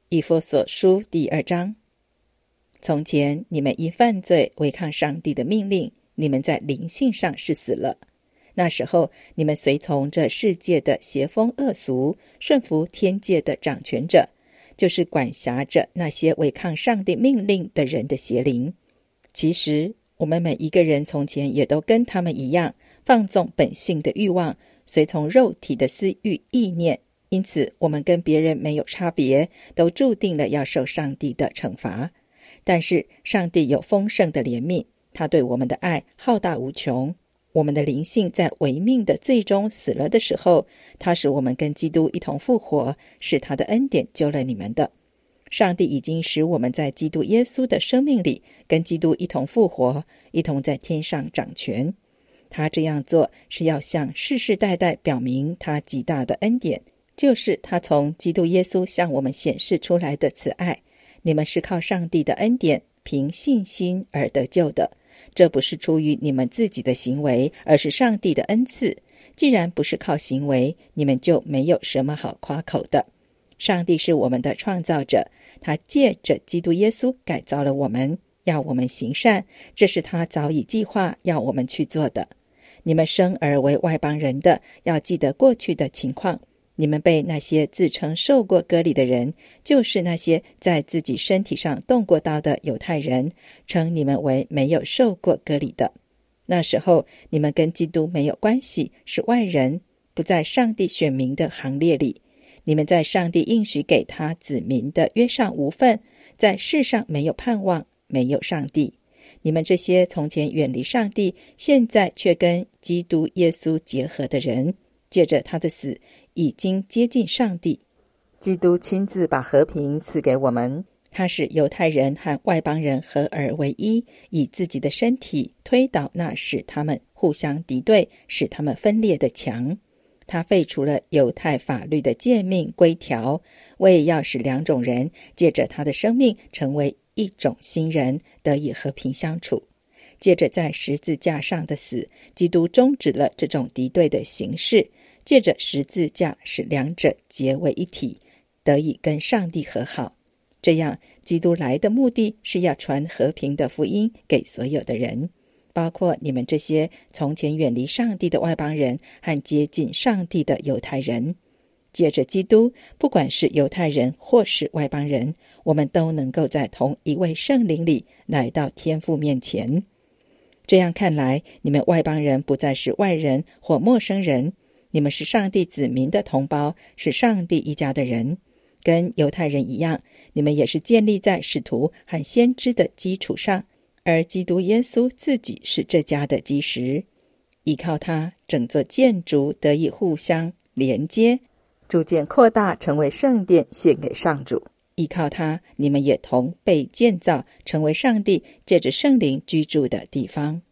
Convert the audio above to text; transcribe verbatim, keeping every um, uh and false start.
以弗所书第二章。从前你们因犯罪违抗上帝的命令，你们在灵性上是死了。那时候你们随从这世界的邪风恶俗，顺服天界的掌权者，就是管辖着那些违抗上帝命令的人的邪灵。其实我们每一个人从前也都跟他们一样，放纵本性的欲望，随从肉体的私欲意念，因此我们跟别人没有差别，都注定了要受上帝的惩罚。但是上帝有丰盛的怜悯，他对我们的爱浩大无穷。我们的灵性在违命的罪中死了的时候，他使我们跟基督一同复活，是他的恩典救了你们的。上帝已经使我们在基督耶稣的生命里跟基督一同复活，一同在天上掌权。他这样做是要向世世代代表明他极大的恩典，就是他从基督耶稣向我们显示出来的慈爱。你们是靠上帝的恩典，凭信心而得救的。这不是出于你们自己的行为，而是上帝的恩赐。既然不是靠行为，你们就没有什么好夸口的。上帝是我们的创造者，他借着基督耶稣改造了我们，要我们行善，这是他早已计划要我们去做的。你们生而为外邦人的，要记得过去的情况。你们被那些自称受过割礼的人，就是那些在自己身体上动过刀的犹太人，称你们为没有受过割礼的。那时候你们跟基督没有关系，是外人，不在上帝选民的行列里。你们在上帝应许给他子民的约上无份，在世上没有盼望，没有上帝。你们这些从前远离上帝，现在却跟基督耶稣结合的人，借着他的死已经接近上帝。基督亲自把和平赐给我们，他使犹太人和外邦人合而为一，以自己的身体推倒那使他们互相敌对，使他们分裂的墙。他废除了犹太法律的诫命规条，为要使两种人借着他的生命成为一种新人，得以和平相处。借着在十字架上的死，基督终止了这种敌对的形式，借着十字架使两者结为一体，得以跟上帝和好。这样基督来的目的是要传和平的福音给所有的人，包括你们这些从前远离上帝的外邦人和接近上帝的犹太人。借着基督，不管是犹太人或是外邦人，我们都能够在同一位圣灵里来到天父面前。这样看来，你们外邦人不再是外人或陌生人，你们是上帝子民的同胞，是上帝一家的人。跟犹太人一样，你们也是建立在使徒和先知的基础上，而基督耶稣自己是这家的基石。依靠他，整座建筑得以互相连接，逐渐扩大，成为圣殿，献给上主。依靠他，你们也同被建造，成为上帝借着圣灵居住的地方。